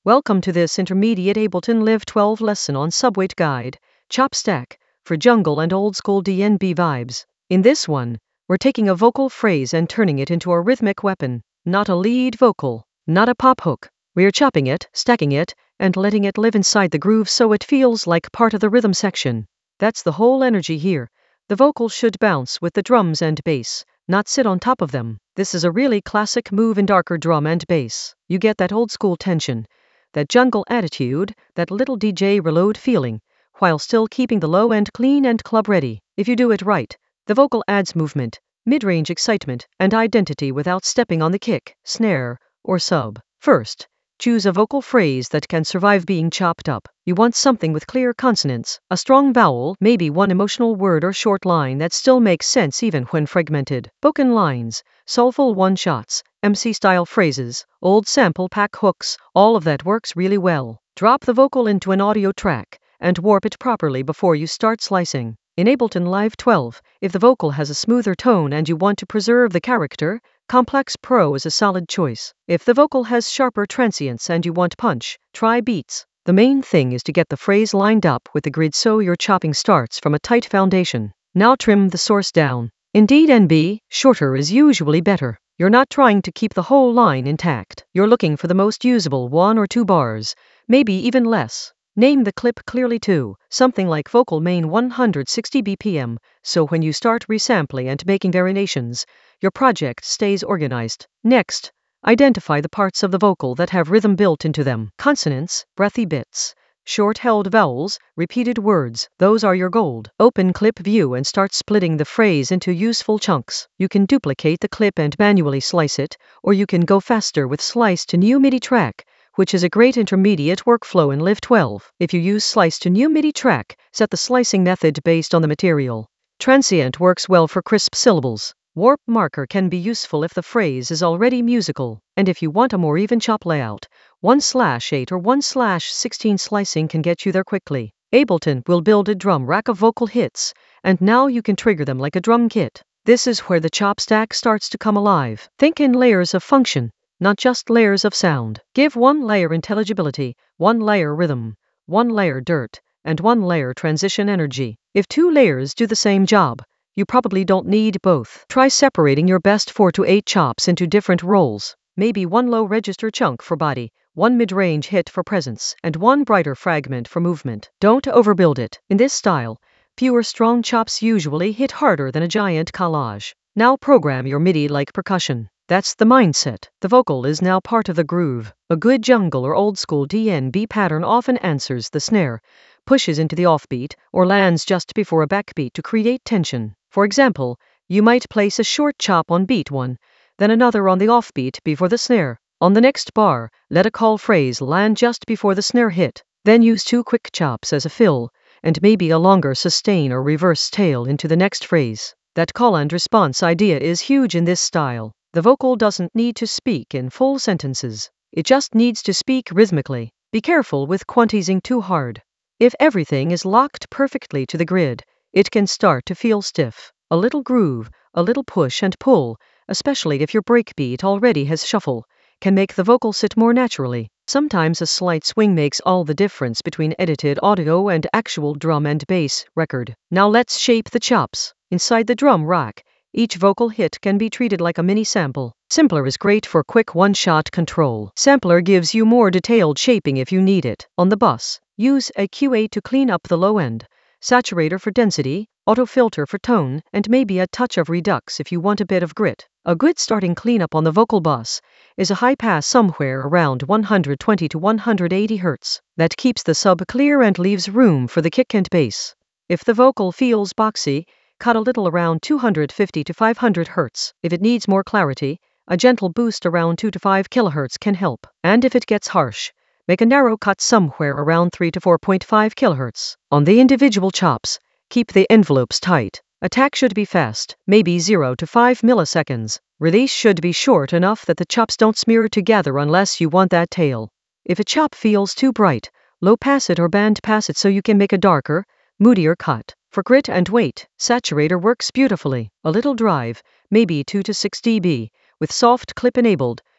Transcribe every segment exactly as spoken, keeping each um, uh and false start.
Welcome to this intermediate Ableton Live twelve lesson on Subweight Guide, Chop Stack, for jungle and old school D N B vibes. In this one, we're taking a vocal phrase and turning it into a rhythmic weapon, not a lead vocal, not a pop hook. We're chopping it, stacking it, and letting it live inside the groove so it feels like part of the rhythm section. That's the whole energy here. The vocal should bounce with the drums and bass, not sit on top of them. This is a really classic move in darker drum and bass. You get that old school tension, that jungle attitude, that little D J reload feeling, while still keeping the low end clean and club ready. If you do it right, the vocal adds movement, mid-range excitement, and identity without stepping on the kick, snare, or sub. First, choose a vocal phrase that can survive being chopped up. You want something with clear consonants, a strong vowel, maybe one emotional word or short line that still makes sense even when fragmented. Spoken lines, soulful one-shots, M C-style phrases, old sample pack hooks, all of that works really well. Drop the vocal into an audio track and warp it properly before you start slicing. In Ableton Live twelve, if the vocal has a smoother tone and you want to preserve the character, Complex Pro is a solid choice. If the vocal has sharper transients and you want punch, try Beats. The main thing is to get the phrase lined up with the grid so your chopping starts from a tight foundation. Now trim the source down. In D N B, shorter is usually better. You're not trying to keep the whole line intact. You're looking for the most usable one or two bars, maybe even less. Name the clip clearly too, something like vocal main one hundred sixty B P M, so when you start resampling and making variations, your project stays organized. Next, identify the parts of the vocal that have rhythm built into them. Consonants, breathy bits, short-held vowels, repeated words, those are your gold. Open clip view and start splitting the phrase into useful chunks. You can duplicate the clip and manually slice it, or you can go faster with Slice to New MIDI Track, which is a great intermediate workflow in Live twelve. If you use Slice to New MIDI Track, set the slicing method based on the material. Transient works well for crisp syllables. Warp marker can be useful if the phrase is already musical, and if you want a more even chop layout, one slash eight or one slash sixteen slicing can get you there quickly. Ableton will build a drum rack of vocal hits, and now you can trigger them like a drum kit. This is where the chop stack starts to come alive. Think in layers of function, not just layers of sound. Give one layer intelligibility, one layer rhythm, one layer dirt, and one layer transition energy. If two layers do the same job, you probably don't need both. Try separating your best four to eight chops into different roles. Maybe one low register chunk for body, one mid-range hit for presence, and one brighter fragment for movement. Don't overbuild it. In this style, fewer strong chops usually hit harder than a giant collage. Now program your MIDI like percussion. That's the mindset. The vocal is now part of the groove. A good jungle or old school D N B pattern often answers the snare, pushes into the offbeat, or lands just before a backbeat to create tension. For example, you might place a short chop on beat one, then another on the offbeat before the snare. On the next bar, let a call phrase land just before the snare hit. Then use two quick chops as a fill, and maybe a longer sustain or reverse tail into the next phrase. That call and response idea is huge in this style. The vocal doesn't need to speak in full sentences. It just needs to speak rhythmically. Be careful with quantizing too hard. If everything is locked perfectly to the grid, it can start to feel stiff. A little groove, a little push and pull, especially if your breakbeat already has shuffle, can make the vocal sit more naturally. Sometimes a slight swing makes all the difference between edited audio and actual drum and bass record. Now let's shape the chops. Inside the drum rack, each vocal hit can be treated like a mini sample. Simpler is great for quick one-shot control. Sampler gives you more detailed shaping if you need it. On the bus, use a Q A to clean up the low end, saturator for density, auto filter for tone, and maybe a touch of redux if you want a bit of grit. A good starting cleanup on the vocal bus is a high pass somewhere around one hundred twenty to one hundred eighty hertz. That keeps the sub clear and leaves room for the kick and bass. If the vocal feels boxy, cut a little around two hundred fifty to five hundred hertz. If it needs more clarity, a gentle boost around two to five kilohertz can help. And if it gets harsh, make a narrow cut somewhere around three to four point five kilohertz. On the individual chops, keep the envelopes tight. Attack should be fast, maybe zero to five milliseconds. Release should be short enough that the chops don't smear together unless you want that tail. If a chop feels too bright, low pass it or band pass it so you can make a darker, moodier cut. For grit and weight, saturator works beautifully. A little drive, maybe two to six decibels, with soft clip enabled,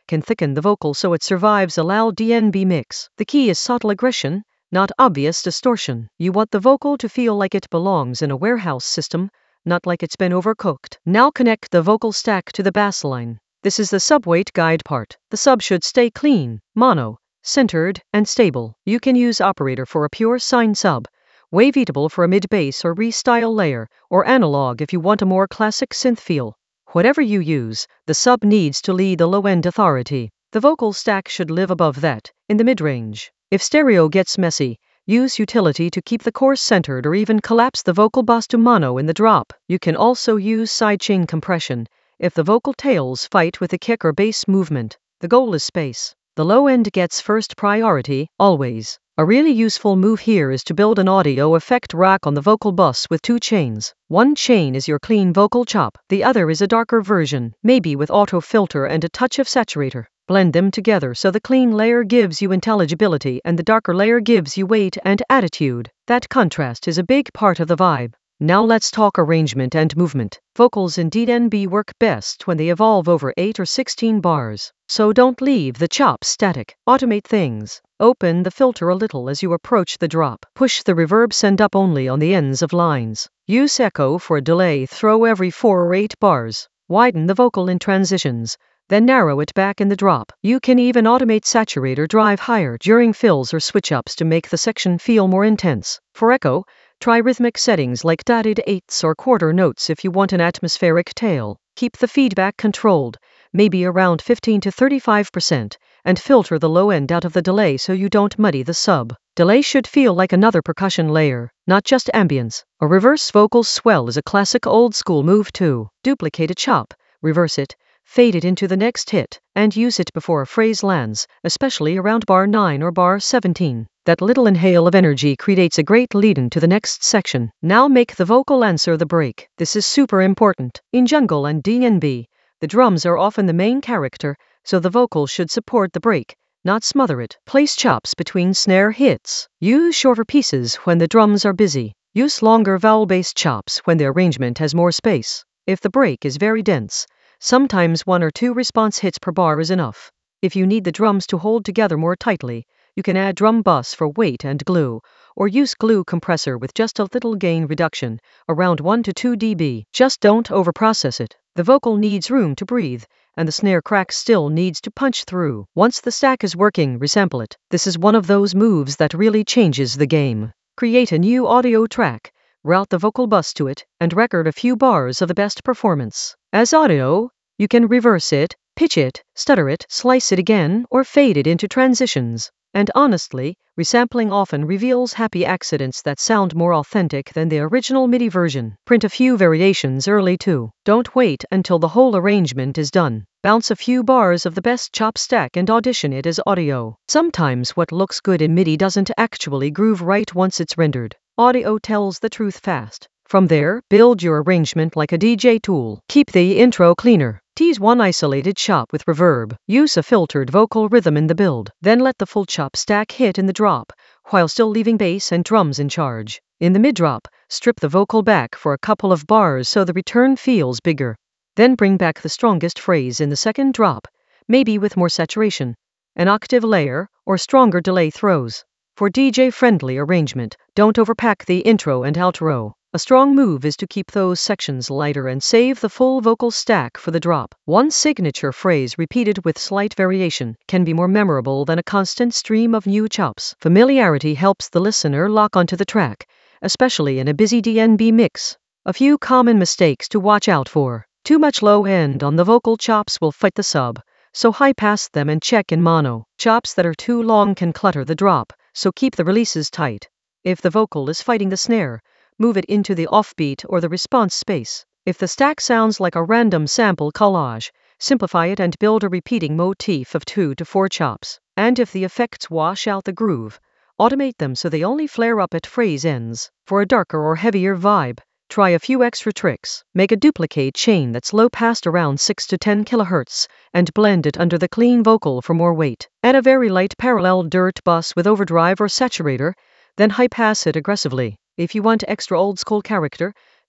can thicken the vocal so it survives a loud D N B mix. The key is subtle aggression, not obvious distortion. You want the vocal to feel like it belongs in a warehouse system, not like it's been overcooked. Now connect the vocal stack to the bass line. This is the subweight guide part. The sub should stay clean, mono, centered, and stable. You can use operator for a pure sine sub, waveatable for a mid-bass or restyle layer, or analog if you want a more classic synth feel. Whatever you use, the sub needs to lead the low-end authority. The vocal stack should live above that, in the mid-range. If stereo gets messy, use utility to keep the chorus centered or even collapse the vocal bus to mono in the drop. You can also use sidechain compression if the vocal tails fight with the kick or bass movement. The goal is space. The low end gets first priority, always. A really useful move here is to build an audio effect rack on the vocal bus with two chains. One chain is your clean vocal chop, the other is a darker version, maybe with auto filter and a touch of saturator. Blend them together so the clean layer gives you intelligibility and the darker layer gives you weight and attitude. That contrast is a big part of the vibe. Now let's talk arrangement and movement. Vocals in D N B work best when they evolve over eight or sixteen bars. So don't leave the chop static. Automate things. Open the filter a little as you approach the drop. Push the reverb send up only on the ends of lines. Use echo for a delay throw every four or eight bars. Widen the vocal in transitions, then narrow it back in the drop. You can even automate saturator drive higher during fills or switch ups to make the section feel more intense. For echo, try rhythmic settings like dotted eighths or quarter notes if you want an atmospheric tail. Keep the feedback controlled, maybe around fifteen to thirty-five percent, and filter the low end out of the delay so you don't muddy the sub. Delay should feel like another percussion layer, not just ambience. A reverse vocal swell is a classic old school move too. Duplicate a chop, reverse it, fade it into the next hit, and use it before a phrase lands, especially around bar nine or bar seventeen. That little inhale of energy creates a great lead-in to the next section. Now make the vocal answer the break. This is super important. In jungle and D N B, the drums are often the main character, so the vocal should support the break, not smother it. Place chops between snare hits. Use shorter pieces when the drums are busy. Use longer vowel-based chops when the arrangement has more space. If the break is very dense, sometimes one or two response hits per bar is enough. If you need the drums to hold together more tightly, you can add drum bus for weight and glue, or use glue compressor with just a little gain reduction, around one to two decibels. Just don't overprocess it. The vocal needs room to breathe, and the snare crack still needs to punch through. Once the stack is working, resample it. This is one of those moves that really changes the game. Create a new audio track, route the vocal bus to it, and record a few bars of the best performance. As audio, you can reverse it, pitch it, stutter it, slice it again, or fade it into transitions. And honestly, resampling often reveals happy accidents that sound more authentic than the original MIDI version. Print a few variations early too. Don't wait until the whole arrangement is done. Bounce a few bars of the best chop stack and audition it as audio. Sometimes what looks good in MIDI doesn't actually groove right once it's rendered. Audio tells the truth fast. From there, build your arrangement like a D J tool. Keep the intro cleaner. Tease one isolated chop with reverb. Use a filtered vocal rhythm in the build. Then let the full chop stack hit in the drop, while still leaving bass and drums in charge. In the mid-drop, strip the vocal back for a couple of bars so the return feels bigger. Then bring back the strongest phrase in the second drop, maybe with more saturation, an octave layer, or stronger delay throws. For D J-friendly arrangement, don't overpack the intro and outro. A strong move is to keep those sections lighter and save the full vocal stack for the drop. One signature phrase repeated with slight variation can be more memorable than a constant stream of new chops. Familiarity helps the listener lock onto the track, especially in a busy D N B mix. A few common mistakes to watch out for. Too much low end on the vocal chops will fight the sub, so high pass them and check in mono. Chops that are too long can clutter the drop, so keep the releases tight. If the vocal is fighting the snare, move it into the offbeat or the response space. If the stack sounds like a random sample collage, simplify it and build a repeating motif of two to four chops. And if the effects wash out the groove, automate them so they only flare up at phrase ends. For a darker or heavier vibe, try a few extra tricks. Make a duplicate chain that's low passed around six to ten kilohertz, and blend it under the clean vocal for more weight. Add a very light parallel dirt bus with overdrive or saturator, then high pass it aggressively. If you want extra old school character,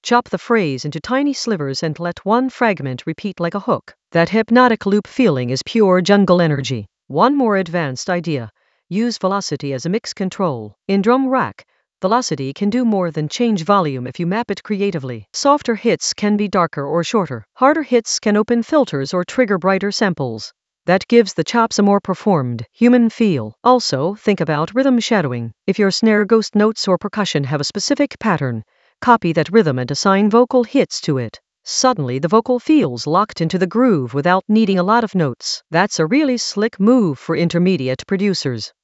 Chop the phrase into tiny slivers and let one fragment repeat like a hook. That hypnotic loop feeling is pure jungle energy. One more advanced idea. Use velocity as a mix control. In drum rack, velocity can do more than change volume if you map it creatively. Softer hits can be darker or shorter. Harder hits can open filters or trigger brighter samples. That gives the chops a more performed, human feel. Also, think about rhythm shadowing. If your snare, ghost notes, or percussion have a specific pattern, copy that rhythm and assign vocal hits to it. Suddenly the vocal feels locked into the groove without needing a lot of notes. That's a really slick move for intermediate producers.